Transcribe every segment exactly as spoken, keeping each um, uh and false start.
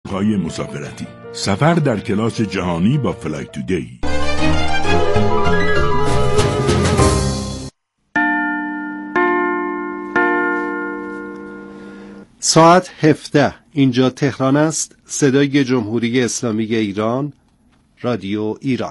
های مسافرتی. سفر در کلاس جهانی با فلای تودی. ساعت هفده، اینجا تهران است. صدای جمهوری اسلامی ایران، رادیو ایران.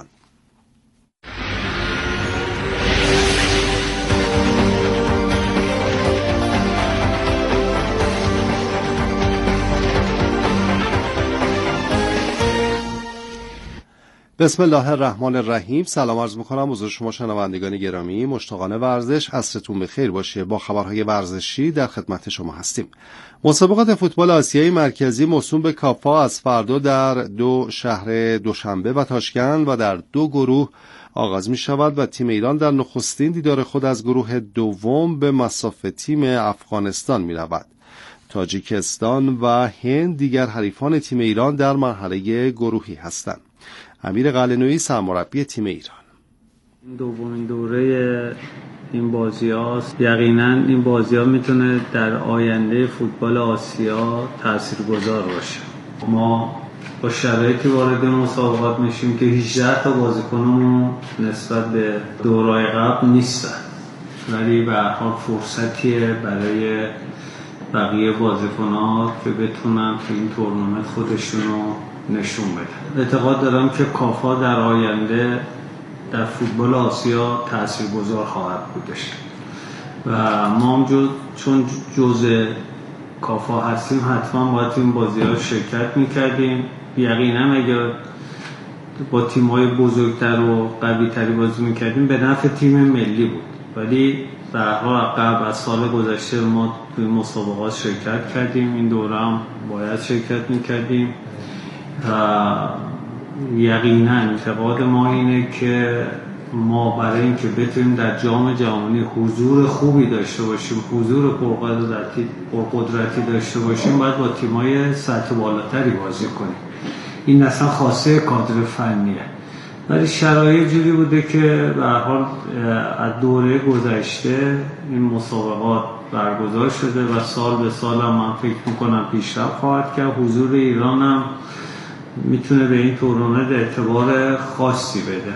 بسم الله الرحمن الرحیم. سلام عرض می‌کنم حضور شما شنوندگان گرامی. مشتاقان ورزش، عصرتون بخیر باشه. با خبرهای ورزشی در خدمت شما هستیم. مسابقات فوتبال آسیای مرکزی موسوم به کافا از فردا در دو شهر دوشنبه و تاشکند و در دو گروه آغاز می شود و تیم ایران در نخستین دیدار خود از گروه دوم به مصاف تیم افغانستان می رود. تاجیکستان و هند دیگر حریفان تیم ایران در مرحله گروهی هستند. امیر قلعه‌نویی سرمربی تیم ایران: دومین دوره این بازی‌هاست. یقینا این بازی‌ها میتونه در آینده فوتبال آسیا تاثیرگذار باشه. ما با شرایطی وارد مسابقات میشیم که هجده تا بازیکنمون نسبت به دوره‌های قبل نیستن، ولی به هر حال فرصتیه برای بقیه بازیکن‌ها که بتونن تو این تورنمنت خودشونو نشون بده. اعتقاد دارم که کافا در آینده در فوتبال آسیا تاثیرگذار خواهد بودش و ما هم جو چون جزء کافا هستیم حتما باید این بازی‌ها شرکت می‌کردیم. یقینا اگر با تیم‌های بزرگتر و قوی‌تری بازی می‌کردیم به نفع تیم ملی بود، ولی به هر حال قبل از سال گذشته ما توی مسابقات شرکت کردیم. این دوره هم باید شرکت می‌کردیم. یقینا اعتقاد ما اینه که ما برای اینکه بتونیم در جام جهانی حضور خوبی داشته باشیم، حضور پرقدرتی پرقدرتی داشته باشیم، باید با تیم‌های سطح بالاتری بازی کنیم. این اصلا خاصه کادر فنیه، ولی شرایط جوری بوده که به هر حال از دوره گذشته این مسابقات برگزار شده و سال به سال هم من فکر می‌کنم پیشرفت خواهد کرد. حضور ایران هم میتونه به این تورنمنت اعتبار خاصی بده.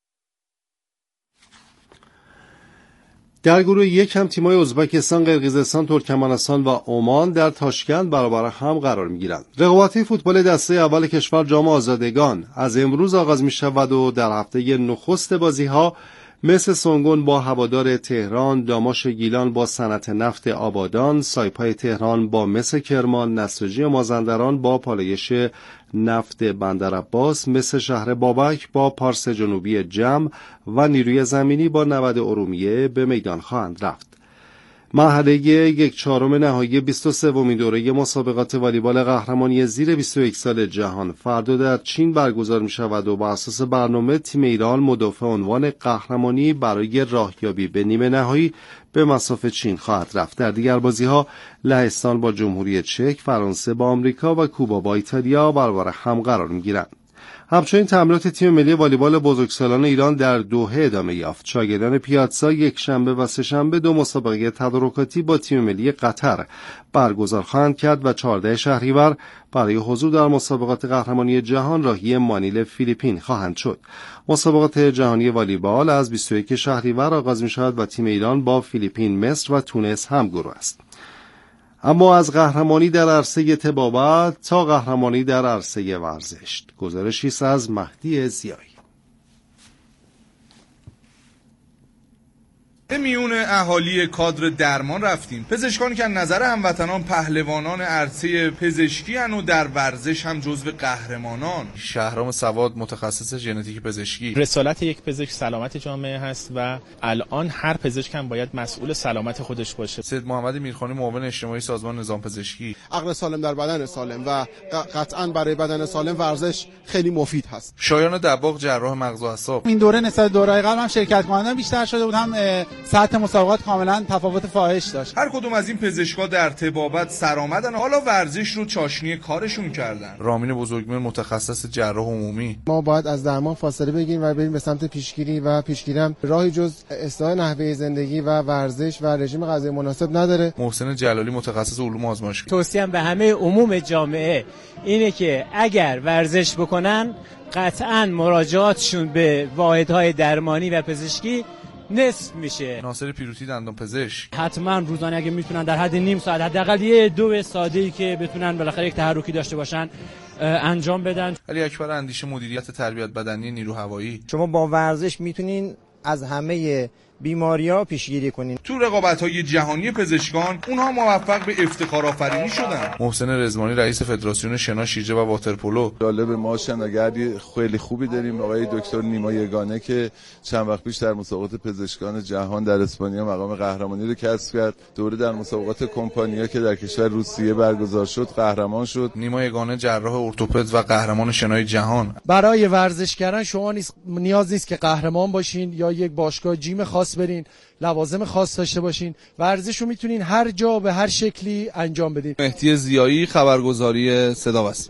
در گروه یک هم تیم‌های ازبکستان، قرقیزستان، ترکمنستان و عمان در تاشکند برابر هم قرار می‌گیرند. رقابت‌های فوتبال دسته اول کشور جام آزادگان از امروز آغاز می‌شود و در هفته نخست بازی‌ها مس سنگون با هوادار تهران، داماش گیلان با صنعت نفت آبادان، سایپای تهران با مس کرمان، نساجی مازندران با پالایش نفت بندرعباس، مس شهر بابک با پارس جنوبی جم و نیروی زمینی با نود ارومیه به میدان خواهند رفت. مرحله یک چهارم نهایی بیست و سومین دوره مسابقات والیبال قهرمانی زیر بیست و یک سال جهان فردا در چین برگزار می شود و بر اساس برنامه تیم ایران مدافع عنوان قهرمانی برای راهیابی به نیمه نهایی به مصاف چین خواهد رفت. در دیگر بازی‌ها لهستان با جمهوری چک، فرانسه با آمریکا و کوبا با ایتالیا برابر هم قرار می‌گیرند. همچنین تمرینات تیم ملی والیبال بزرگسالان ایران در دوحه ادامه یافت. شاگردان پیاتزا یک شنبه و سه شنبه دو مسابقه تدارکاتی با تیم ملی قطر برگزار خواهند کرد و چهاردهم شهریور برای حضور در مسابقات قهرمانی جهان راهی مانیل فیلیپین خواهند شد. مسابقات جهانی والیبال از بیست و یک شهریور آغاز می شود و تیم ایران با فیلیپین، مصر و تونس همگروه است. اما از قهرمانی در عرصه طبابت تا قهرمانی در عرصه ورزش، گزارشی است از مهدی ضیایی. میون اهالی کادر درمان رفتیم. پزشکانی که نظر هموطنان پهلوانان عرصه پزشکی ان و در ورزش هم جزو قهرمانان. شهرام سواد، متخصص ژنتیک پزشکی. رسالت یک پزشک سلامت جامعه هست و الان هر پزشک هم باید مسئول سلامت خودش باشه. سید محمد میرخانی، معاون اجتماعی سازمان نظام پزشکی. عقل سالم در بدن سالم و قطعاً برای بدن سالم ورزش خیلی مفید هست. شایان دباغ، جراح مغز و اعصاب. این دوره نسبت دوره‌های قبل هم شرکت کنندگان بیشتر شده بود، هم سطح مسابقات کاملا تفاوت فاحش داشت. هر کدوم از این پزشکا در طبابت سرآمدن، حالا ورزش رو چاشنی کارشون کردن. رامین بزرگمهر متخصص جراح عمومی. ما باید از درمان فاصله بگیریم و بریم به سمت پیشگیری و پیشگیری هم راهی جز اصلاح نحوه زندگی و ورزش و رژیم غذایی مناسب نداره. محسن جلالی متخصص علوم آزمایشگاهی. توصیه‌ام به همه عموم جامعه اینه که اگر ورزش بکنن قطعاً مراجعاتشون به واحدهای درمانی و پزشکی نصف میشه. ناصر پیروتی دندان پزشک. حتما روزانه اگه میتونن در حد نیم ساعت حداقل یه دو ساده‌ای که بتونن بالاخره یک تحرکی داشته باشن انجام بدن. علی اکبر اندیشه مدیریت تربیت بدنی نیرو هوایی. شما با ورزش میتونین از همه بیماری‌ها پیشگیری کنین. تو رقابت‌های جهانی پزشکان اونها موفق به افتخارآفرینی شدن. محسن رضوانی رئیس فدراسیون شنا شیرجه و واترپولو. جالب ما شناگردی خیلی خوبی داریم، آقای دکتر نیما یگانه که چند وقت پیش در مسابقات پزشکان جهان در اسپانیا مقام قهرمانی رو کسب کرد. دوره در مسابقات کمپانیا که در کشور روسیه برگزار شد قهرمان شد. نیما یگانه جراح ارتوپد و قهرمان شنای جهان. برای ورزشگران شما نیاز نیست که قهرمان باشین یا یک باشگاه جیم خاص برین، لوازم خاص داشته باشین. ورزش رو میتونین هر جا به هر شکلی انجام بدین. مهدی ضیایی، خبرگزاری صداوسیم.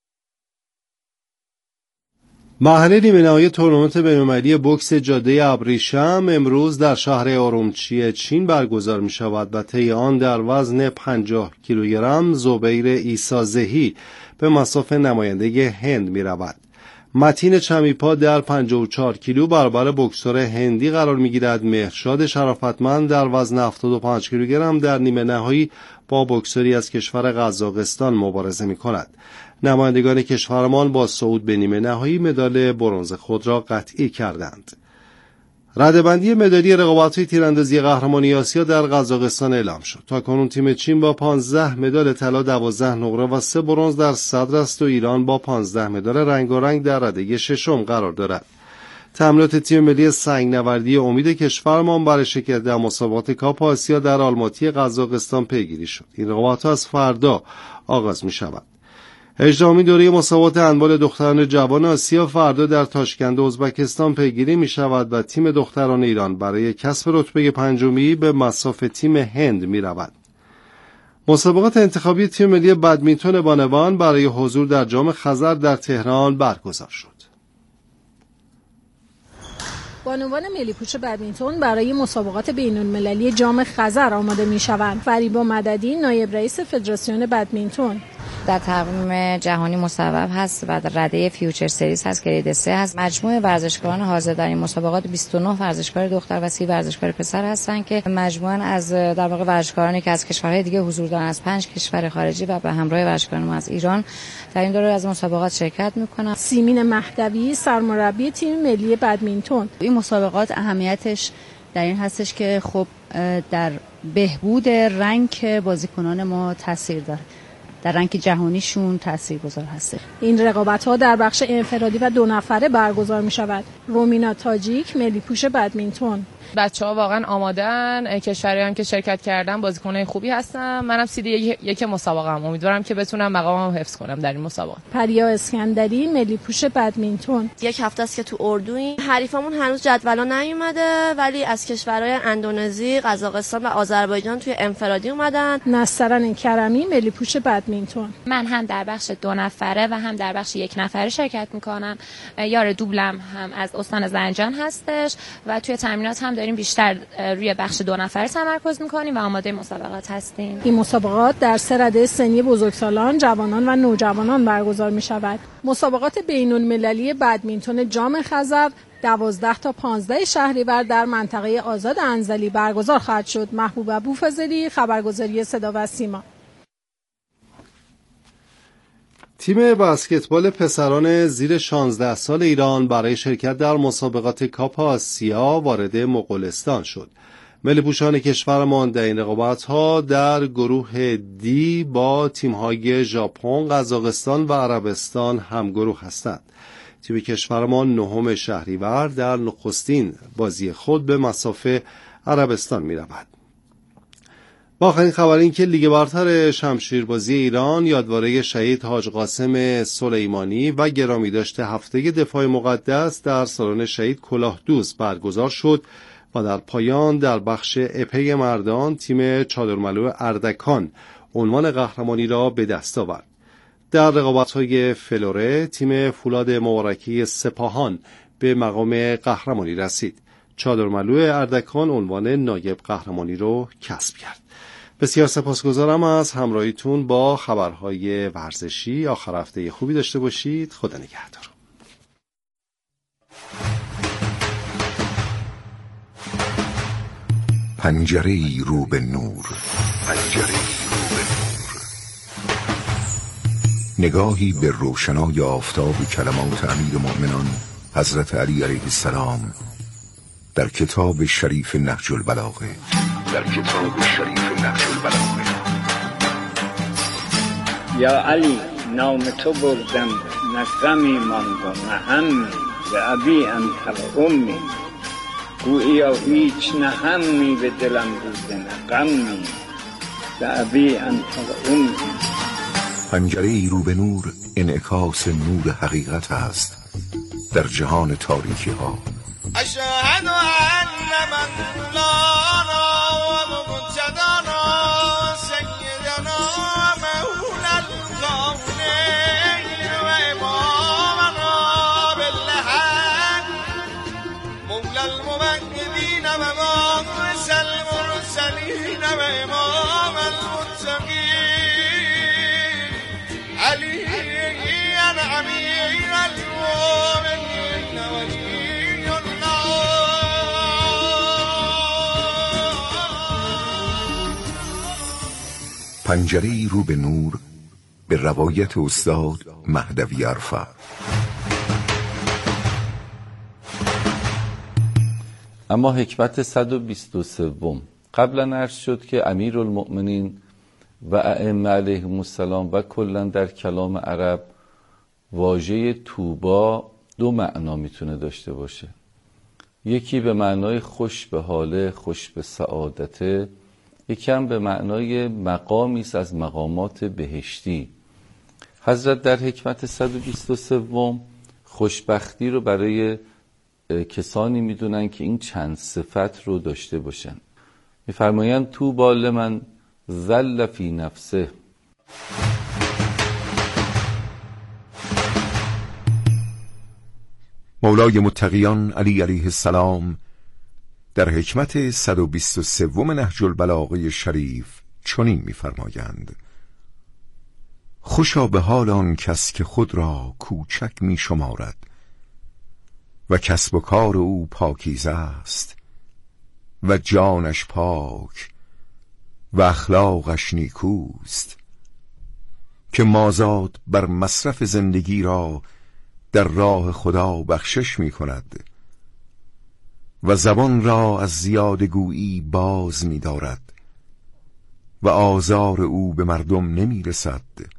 مرحله نیمه نهایی تورنمنت بین‌المللی بوکس جاده ابریشم امروز در شهر ارومچی چین برگزار می شود و طی آن در وزن پنجاه کیلوگرم زبیر عیسازهی به مصاف نماینده هند می رود. متین چمیپا در پنجاه و چهار کیلو برابر بوکسور هندی قرار می‌گیرد. مهرشاد شرافتمند در وزن هفتاد و پنج کیلوگرم در نیمه نهایی با بوکسوری از کشور قزاقستان مبارزه می‌کند. نمایندگان کشورمان با صعود به نیمه نهایی مدال برنز خود را قطعی کردند. رده‌بندی مدالی رقابت‌های تیراندازی قهرمانی آسیا در قزاقستان اعلام شد. تاکنون تیم چین با پانزده مدال طلا، دوازده نقره و سه برنز در صدر است و ایران با پانزده مدال رنگارنگ در رده ششم قرار دارد. تمرینات تیم ملی سنگ‌نوردی امید کشورمان برای شرکت در مسابقات کاپ آسیا در آلماتی قزاقستان پیگیری شد. این رقابت‌ها از فردا آغاز می‌شود. هجدهمین دوره مسابقات هندبال دختران جوان آسیا فردا در تاشکند ازبکستان پیگیری می شود و تیم دختران ایران برای کسب رتبه پنجمی به مصاف تیم هند می رود. مسابقات انتخابی تیم ملی بدمینتون بانوان برای حضور در جام خزر در تهران برگزار شد. بانوان ملی پوش بدمینتون برای مسابقات بین‌المللی جام خزر آماده می شوند. فریبا مددی نایب رئیس فدراسیون بدمینتون: در تقویم جهانی مصوب هست و در رده فیوچر سریز هست، گرید سه هست. مجموع ورزشکاران حاضر در این مسابقات بیست و نه ورزشکار دختر و سی ورزشکار پسر هستند که مجموعاً از در واقع ورزشکارانی که از کشورهای دیگه حضور دارن، از پنج کشور خارجی و به همراه ورزشکاران ما از ایران در این دوره از مسابقات شرکت میکنن. سیمین مهدوی سرمربی تیم ملی بدمینتون: این مسابقات اهمیتش در این هستش که خب در بهبود رنک بازیکنان ما تاثیر داره، در رنک جهانیشون تاثیرگذار هست. این رقابت‌ها در بخش انفرادی و دو نفره برگزار می شود. رومینا تاجیک ملی پوش بدمینتون: بچه‌ها واقعا آمادن، کشوری هم که شرکت کردن بازیکن‌های خوبی هستن. منم سیدی یک, یک مسابقه‌ام، امیدوارم که بتونم مقامم حفظ کنم در این مسابقه. پریا اسکندری ملی پوش بدمینتون: یک هفته است که تو اردویم، حریفمون هنوز جدولا نیومده ولی از کشورهای اندونزی، قزاقستان و آذربایجان توی انفرادی اومدن. نسترن کرمی ملی پوش بدمینتون: من هم در بخش دو نفره و هم در بخش یک نفره شرکت می‌کنم. یار دوبلم هم از استان زنجان هستش و توی تمرینات هم داریم بیشتر روی بخش دو نفره تمرکز می‌کنیم و آماده مسابقات هستیم. این مسابقات در سه رده سنی بزرگسالان، جوانان و نوجوانان برگزار می‌شود. مسابقات بین‌المللی بدمینتون جام خزر دوازده تا پانزده شهریور در منطقه آزاد انزلی برگزار خواهد شد. محبوب ابوفضلی، خبرگزاری صدا و سیما. تیم بسکتبال پسران زیر شانزده سال ایران برای شرکت در مسابقات کاپ آسیا وارد مغولستان شد. ملی پوشان کشورمان در این رقابت‌ها در گروه دی با تیم‌های ژاپن، قزاقستان و عربستان همگروه هستند. تیم کشورمان نهم شهریور در نخستین بازی خود به مصاف عربستان می‌رود. با آخرین خبر این که لیگ برتر شمشیربازی ایران یادواره شهید حاج قاسم سلیمانی و گرامی داشته هفته دفاع مقدس در سالن شهید کلاهدوز برگزار شد و در پایان در بخش اپه مردان تیم چادرملو اردکان عنوان قهرمانی را به دست آورد. در رقابت‌های فلوره تیم فولاد مبارکی سپاهان به مقام قهرمانی رسید. چادرملو اردکان عنوان نایب قهرمانی را کسب کرد. بسیار سپاسگزارم از همراهیتون با خبرهای ورزشی. آخر هفته خوبی داشته باشید. خدا نگهدار. پنجره‌ای رو به نور، پنجره‌ای رو به نور، نگاهی به روشنای آفتاب کلمات امیرالمؤمنان حضرت علی علیه السلام در کتاب شریف نهج البلاغه. در کتاب شریف نهج البلاغه. یا علی، نام تو بردم، نه غمی ماند و نه همی، به ابی انت و امی، گوییا هیچ نه همی به دلم بوده نه غمی، به ابی انت و امی. پنجره‌ای رو به نور انعکاس نور حقیقت است در جهان تاریکی ها. اشهد ان من مولانا و مجدنا سیدنا مولا الکونین و امامنا بالحق مولا الموحدین و مبعوث المرسلین و امام المتقین علی امیر المؤمنین ولی الله. پنجره‌ای رو به نور به روایت استاد مهدوی عرفه. اما حکمت صد و بیست و سه قبلا عرض شد که امیرالمؤمنین و ائمه علیهم السلام و کلا در کلام عرب واژه طوبا دو معنا میتونه داشته باشه. یکی به معنای خوش به حاله، خوش به سعادته، یکی هم به معنای مقامی است از مقامات بهشتی. حضرت در حکمت صد و بیست و سه خوشبختی رو برای کسانی میدونن که این چند صفت رو داشته باشن. میفرمایند طوبی لمن ظل فی نفسه. مولای متقیان علی علیه السلام در حکمت صد و بیست و سه نهج البلاغه شریف چنین می‌فرمایند: خوشا به حال آن کس که خود را کوچک می شمارد و کسب و کار او پاکیزه است و جانش پاک و اخلاقش نیکوست، که مازاد بر مصرف زندگی را در راه خدا بخشش می کند و زبان را از زیادگویی باز می دارد و آزار او به مردم نمی رسد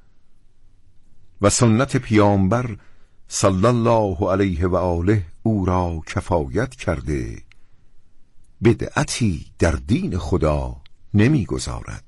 و سنت پیامبر صلی الله علیه و آله او را کفایت کرده، بدعتی در دین خدا نمی گذارد.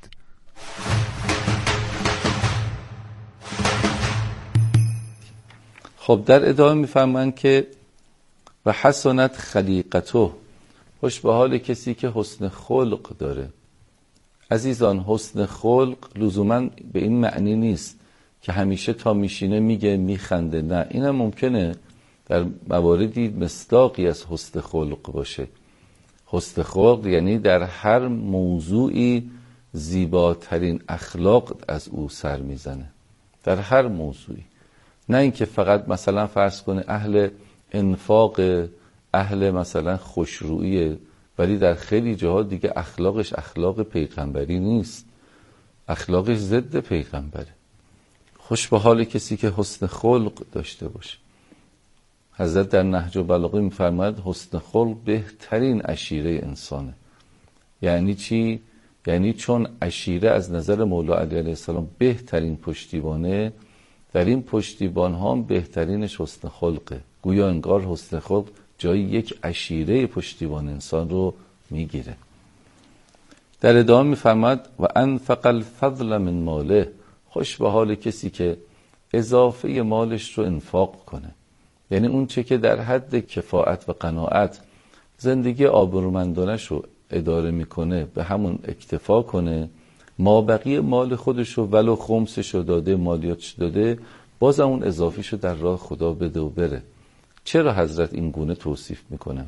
خب در ادامه میفهمن که و حسنت خلیقته، خوش به حال کسی که حسن خلق داره. عزیزان، حسن خلق لزوما به این معنی نیست که همیشه تا میشینه میگه میخنده، نه، این هم ممکنه در مواردی مصداقی از حسن خلق باشه. حسن خلق یعنی در هر موضوعی زیباترین اخلاق از او سر میزنه، در هر موضوعی، نه اینکه فقط مثلا فرض کنه اهل انفاق، اهل مثلا خوشرویی، ولی در خیلی جاها دیگه اخلاقش اخلاق پیغمبری نیست، اخلاقش ضد پیغمبره. خوش به حال کسی که حسن خلق داشته باشه. حضرت در نهج البلاغه می‌فرماید حسن خلق بهترین عشیره انسانه. یعنی چی؟ یعنی چون عشیره از نظر مولا علی علیه السلام بهترین پشتیبانه، در این پشتیبان ها هم بهترینش حسن خلقه. گویا انگار حسن خلق جای یک عشیره پشتیبان انسان رو میگیره. در ادامه می‌فرماید و انفق الفضل من ماله، خوش به حال کسی که اضافه مالش رو انفاق کنه. یعنی اون چه که در حد کفایت و قناعت زندگی آبرومندانش رو اداره میکنه به همون اکتفا کنه، ما بقیه مال خودش رو ولو خمسش رو داده، مالیاتش داده، باز اون اضافیش رو در راه خدا بده و بره. چرا حضرت این گونه توصیف میکنه؟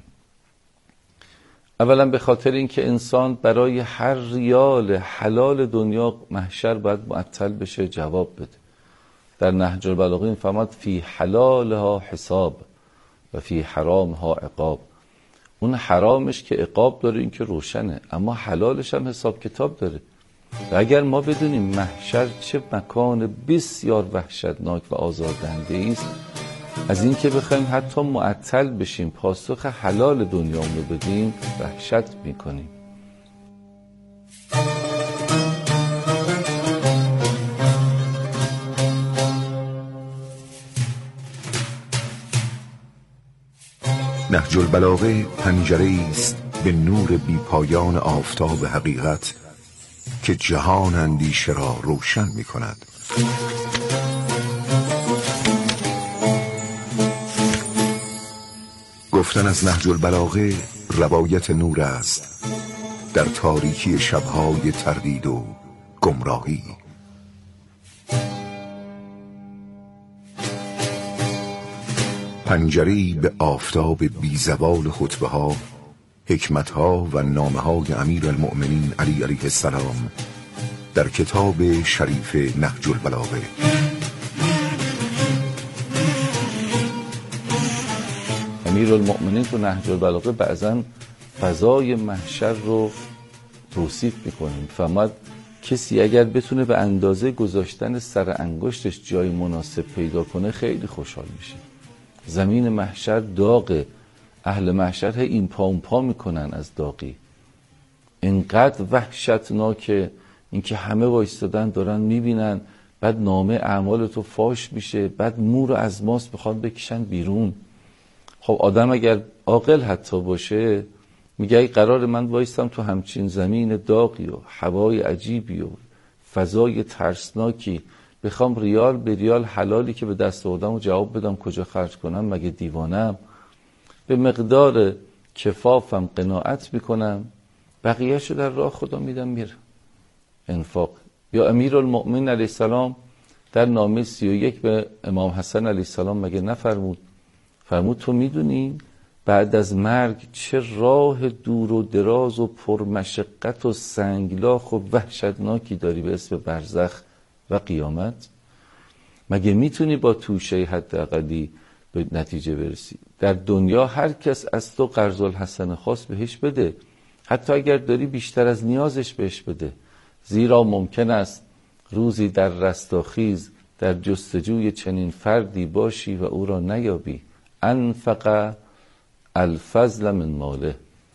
اولا به خاطر اینکه انسان برای هر ریال حلال دنیا محشر باید معطل بشه، جواب بده. در نهج البلاغه این فرماد فی حلالها حساب و فی حرامها عقاب. اون حرامش که عقاب داره این که روشنه، اما حلالش هم حساب کتاب داره. و اگر ما بدونیم محشر چه مکان بسیار وحشتناک و آزاردهنده است، از این که بخوایم حتی معطل بشیم پاسخ حلال دنیامون رو بدیم وحشت میکنیم. نهج البلاغه پنجره‌ای است به نور بیپایان آفتاب حقیقت که جهان اندیشه را روشن می کند. گفتن از نهج البلاغه روایت نور است در تاریکی شبهای تردید و گمراهی. پنجره‌ای به آفتاب بیزوال خطبه ها، حکمت ها و نامه های امیر المؤمنین علی علیه السلام در کتاب شریف نهج البلاغه. امیر المؤمنین تو نهج البلاغه بعضا فضای محشر رو توصیف میکنه. فرمود کسی اگر بتونه به اندازه گذاشتن سر انگشتش جای مناسب پیدا کنه خیلی خوشحال میشه. زمین محشر داغه، اهل محشر این پا اون پا میکنن از داغی. اینقدر وحشتناکه اینکه همه وایستادن دارن میبینن، بعد نامه اعمال تو فاش میشه، بعد مور از ماست بخواد بکشن بیرون. خب آدم اگر عاقل حتی باشه میگه ای قرار من وایستم تو همچین زمین داغی و هوای عجیبی و فضای ترسناکی بخوام ریال به ریال حلالی که به دست آوردم و جواب بدم کجا خرج کنم؟ مگه دیوانم؟ به مقدار کفافم قناعت میکنم، بقیهشو در راه خدا میدم میره انفاق. یا امیر المؤمنین علیه السلام در نامه سی و یک به امام حسن علیه السلام مگه نفرمود؟ فرمود تو میدونی بعد از مرگ چه راه دور و دراز و پرمشقت و سنگلاخ و وحشتناکی داری به اسم برزخ و قیامت؟ مگه میتونی با توشه حداقلی به نتیجه برسی؟ در دنیا هر کس از تو قرض الحسنه خواست بهش بده، حتی اگر داری بیشتر از نیازش بهش بده، زیرا ممکن است روزی در رستاخیز در جستجوی چنین فردی باشی و او را نیابی. انفق الفضل من ماله.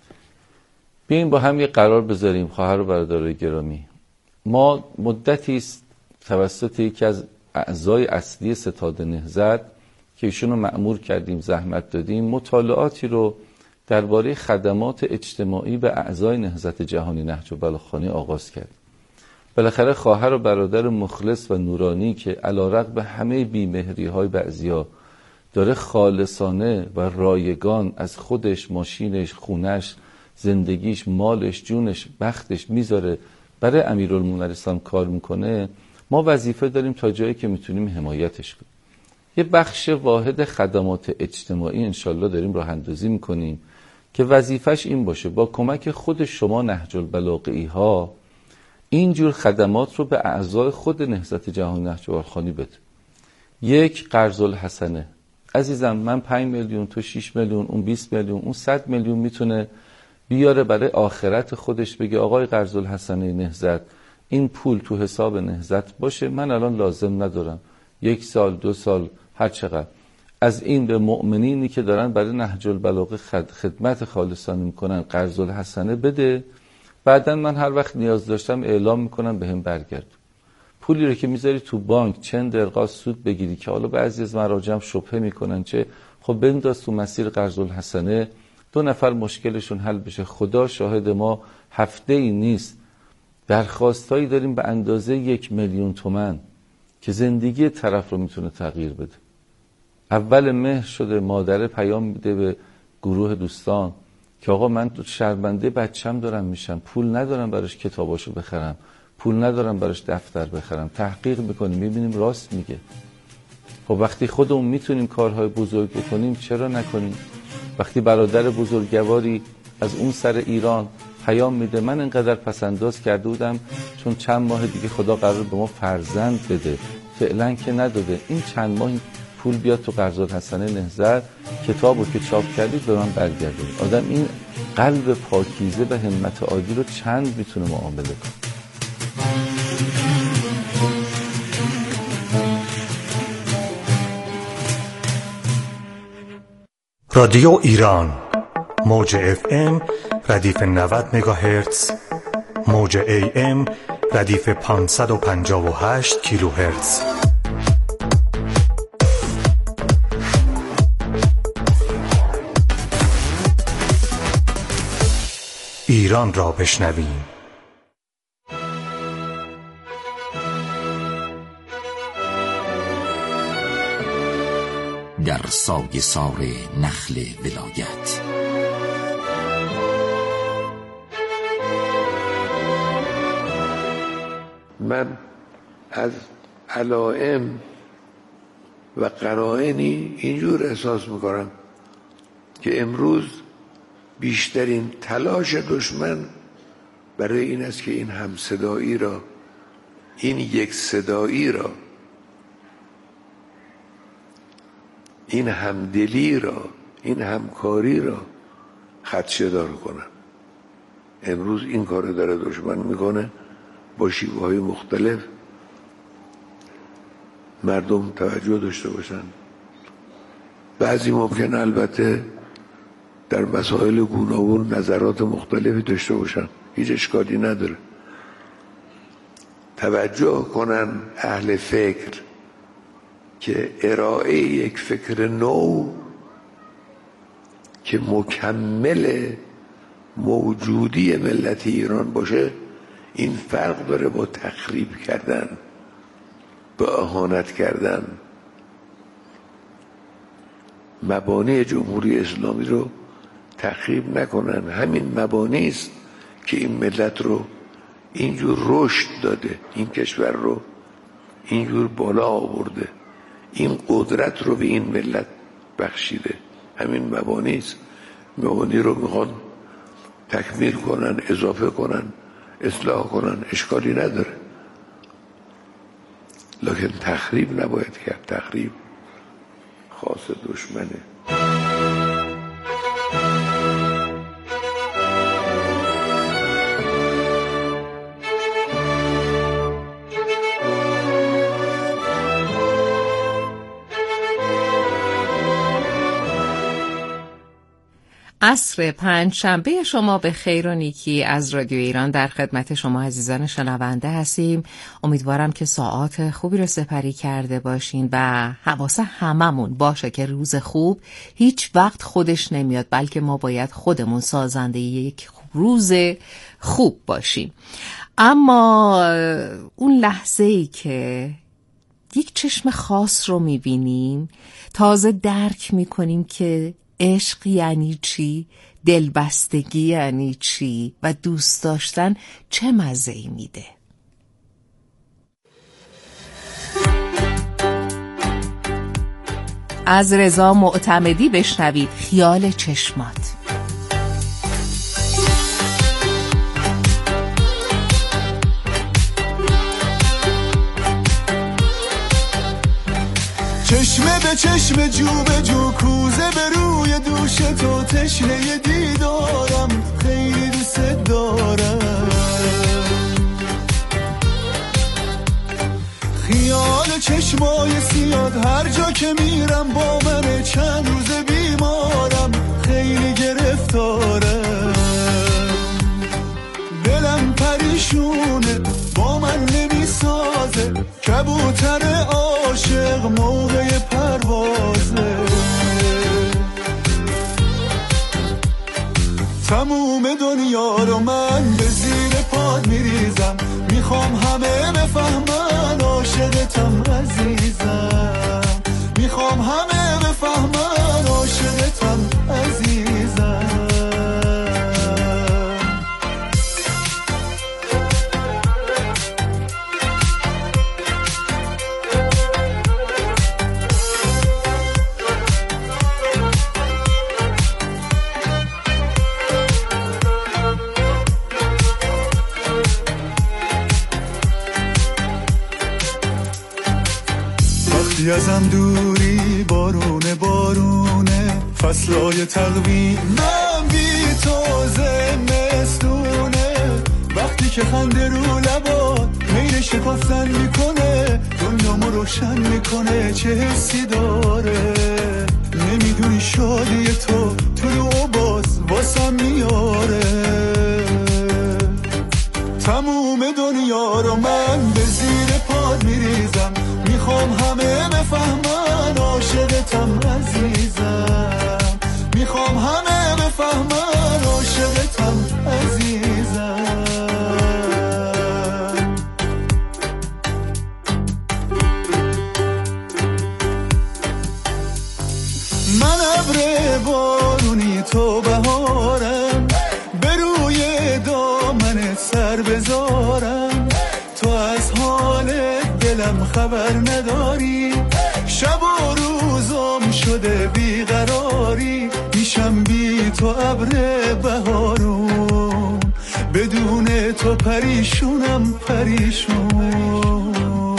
بیاییم با هم یه قرار بذاریم خواهر و برادرای گرامی. ما مدتی است توسط یکی از اعضای اصلی ستاد نهضت که ایشون رو مأمور کردیم، زحمت دادیم، مطالعاتی رو درباره خدمات اجتماعی به اعضای نهضت جهانی نهج البلاغه آغاز کرد. بالاخره خواهر و برادر مخلص و نورانی که علیرغم همه بیمهری‌های بعضیا داره خالصانه و رایگان از خودش، ماشینش، خونش، زندگیش، مالش، جونش، بختش میذاره برای امیرالمومنین علیه السلام کار میکنه، ما وظیفه داریم تا جایی که میتونیم حمایتش کنیم. یه بخش واحد خدمات اجتماعی انشالله داریم راه اندازی میکنیم که وظیفش این باشه با کمک خود شما نهج البلاغه‌ای ها اینجور خدمات رو به اعضای خود نهضت جهانی نهج البلاغه بده. یک، قرض الحسنه. عزیزم من پنج میلیون، تو شش میلیون، اون بیست میلیون، اون صد میلیون میتونه بیاره برای آخرت خودش، بگه آقای قرض الحسنه نهضت این پول تو حساب نهضت باشه، من الان لازم ندارم، یک سال دو سال هر چقدر از این به مؤمنینی که دارن برای نهج البلاغه خدمت خالصانه میکنن قرض الحسنه بده، بعدن من هر وقت نیاز داشتم اعلام میکنم به هم برگرد. پولی رو که میذاری تو بانک چند درقا سود بگیری که حالا بعضی از مراجع شبهه میکنن چه، خب بنداز تو مسیر قرض الحسنه، دو نفر مشکلشون حل بشه. خدا شاهد ما هفته ای نیست درخواستایی داریم به اندازه یک میلیون تومن که زندگی طرف رو میتونه تغییر بده. اول مهر شده مادره پیام میده به گروه دوستان که آقا من شرمنده بچم دارم میشم، پول ندارم براش کتاباشو بخرم، پول ندارم براش دفتر بخرم. تحقیق میکنیم میبینیم راست میگه. خب وقتی خودمون میتونیم کارهای بزرگ بکنیم چرا نکنیم؟ وقتی برادر بزرگواری از اون سر ایران پیام میده من انقدر پسنداز کرده بودم چون چند ماه دیگه خدا قرار به ما فرزند بده، فعلا که نداده، این چند ماه پول بیاد تو قرضات حسنه نهضت، کتابو که چاپ کردید به من برگردونید. آدم این قلب پاکیزه و همت عالی رو چند میتونه معامله کنه. رادیو ایران موج اف ام ردیف نود مگاهرتز، موج ای ام ردیف پانصد و پنجاه و هشت کیلوهرتز. ایران را بشنویم. در سایه سار نخل ولایت من از علائم و قرائنی اینجور احساس میکنم که امروز بیشترین تلاش دشمن برای این است که این همصدایی را، این یک صدایی را، این همدلی را، این همکاری را خدشه‌دار کنن. امروز این کار داره دشمن میکنه با شیوه‌های مختلف. مردم توجه داشته باشن. بعضی ممکن البته در مسائل گوناگون نظرات مختلفی داشته باشن، هیچ اشکالی نداره. توجه کنن اهل فکر که ارائه یک فکر نو که مکمل موجودی ملت ایران باشه، این فرق داره با تخریب کردن، با اهانت کردن. مبانی جمهوری اسلامی رو تخریب نکنن. همین مبانی است که این ملت رو اینجور رشد داده، این کشور رو اینجور بالا آورده، این قدرت رو به این ملت بخشیده. همین مبانی است. مبانی رو میخوان تکمیل کنن، اضافه کنن، اصلاح کنن، اشکالی نداره. لکن تخریب نباید کرد. تخریب خاص دشمنه. عصر پنج شنبه شما به خیر و نیکی از رادیو ایران در خدمت شما عزیزان شنونده هستیم. امیدوارم که ساعات خوبی رو سپری کرده باشین و حواس هممون باشه که روز خوب هیچ وقت خودش نمیاد، بلکه ما باید خودمون سازنده یک روز خوب باشیم. اما اون لحظه‌ای که یک چشم خاص رو میبینیم، تازه درک میکنیم که عشق یعنی چی، دلبستگی یعنی چی و دوست داشتن چه مزه‌ای میده. از رضا معتمدی بشنوید خیال چشمات. چشمه به چشم، جو به جو، کوزه به روی دوش تو، تشنه دیدارم، خیلی دوست دارم. خیال چشمای سیاد هر جا که میرم با من، چند روز بیمارم، خیلی گرفتارم. دلم پریشونه با من نمیسازه، کبوتر عاشق موقع پروازه. تموم دنیا رو من به زیر پاد میریزم، میخوام همه بفهمن عاشقتم عزیزم، میخوام همه بفهمن عاشقتم عزیزم. ازم دوری بارونه بارونه فصلای تقویم من بی تو زمستونه وقتی که خنده رو لبات میل شکفتن میکنه دنیامو روشن میکنه چه حسی داره نمیدونی شادی تو تو رو باز واسم میاره تموم دنیا رو من به زیر پاد میریزم میخوام همه بفهمن عاشقتم عزیزم میخوام همه بفهمن عاشقتم عزیزم من ابر بارونی تو بهارم به روی دامن سر بذارم تو از حال دلم خبر نداری شب و روزم شده بیقراری میشم بی تو ابر بهارون بدون تو پریشونم پریشون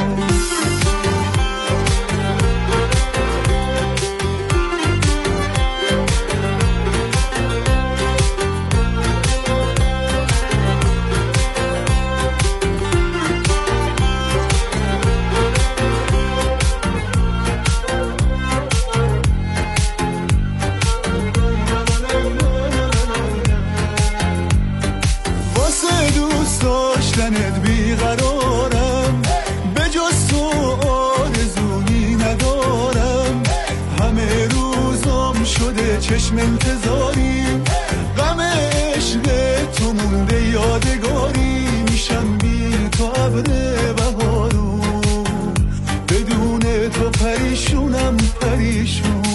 بیقرارم به جز تو آرزویی ندارم همه روزم شده چشم انتظاری غم عشق تو مونده یادگاری میشم بی تو ابر بهارون بدون تو پریشونم پریشون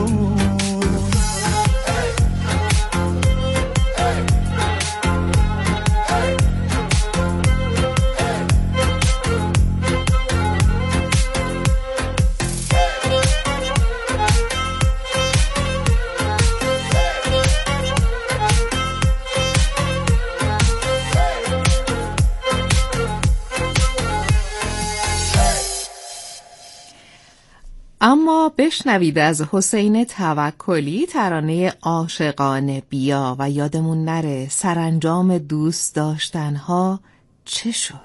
اما بشنوید از حسین توکلی ترانه عاشقانه بیا و یادمون نره سرانجام دوست داشتنها چه شد.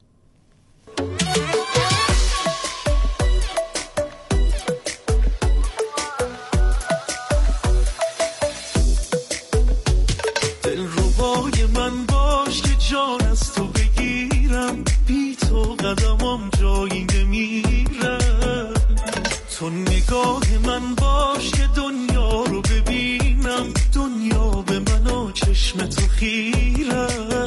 دلربای من باش که جان از تو بگیرم بی تو قدمم جایی نمیره تو نگاه من باش که دنیا رو ببینم دنیا به من و چشم تو خیره